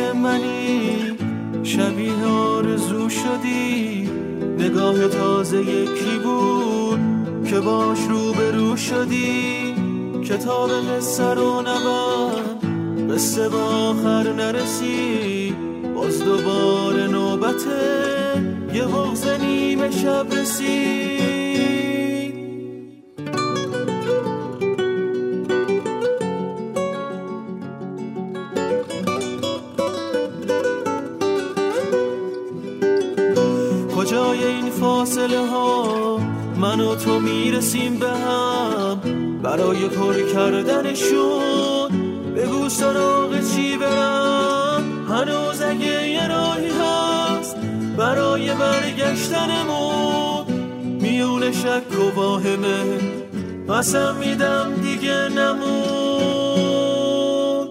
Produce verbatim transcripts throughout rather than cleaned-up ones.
منی، شبیه آرزو شدی. نگاه تازه یکی بود که باش روبرو شدی. کتاب قصه رو نبند، قصه با آخر نرسی. باز دوباره نوبته یه بغض نیمه شب رسید. کجای این فاصله ها من و تو میرسیم به هم، برای پر کردنشون بگو سراغ چی برم. هنوز اگه یه راهی هست برای برگشتنمون، میون شک و واهمه قسم میدم دیگه نمون.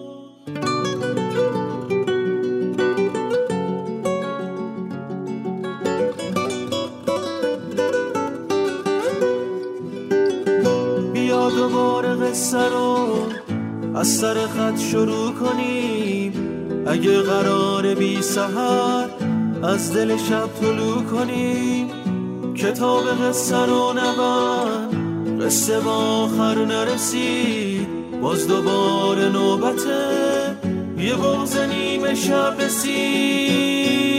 بیا دوباره قصه رو از سر خط شروع کنیم. اگه قراره بی سحر از دل شب طلوع کنیم. کتاب قصه رو نبند، قصه با آخر نرسید. باز دوباره نوبته یه بغض نیمه شب رسید.